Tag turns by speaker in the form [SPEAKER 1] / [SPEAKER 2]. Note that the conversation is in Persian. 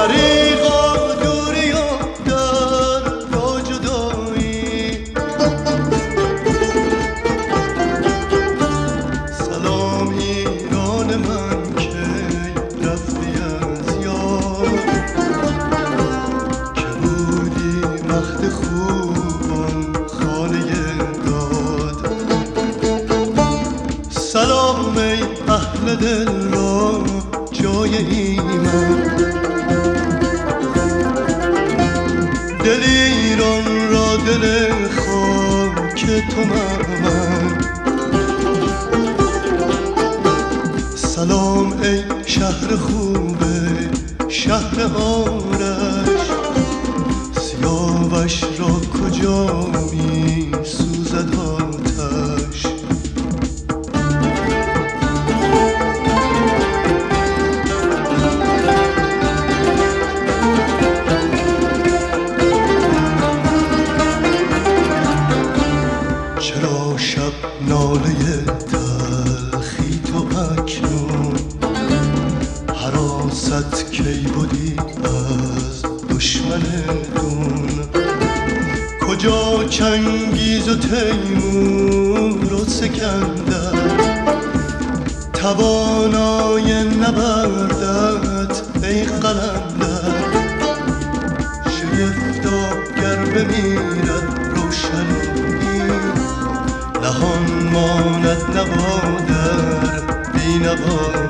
[SPEAKER 1] دریغا دوری و درد و جدایی. سلام ایران من که رفتی از یاد، که بودی وقت خوبان خانه داد. سلام ای اهل دل را جای ایمان، دل ایران را دل خاک تو من. سلام ای شهر خوبه شهر آرش، سیاوش را کجا می سوزد آتش. چرا شب ناله تلخی تو اکنون، حراست کی بودی از دشمن دون. کجا چنگیز و تیمور و سکندر، توانای نبردت ای قلندر. شگفتا گر بمیرد روشنی، نهان ماند نوا در بینوا.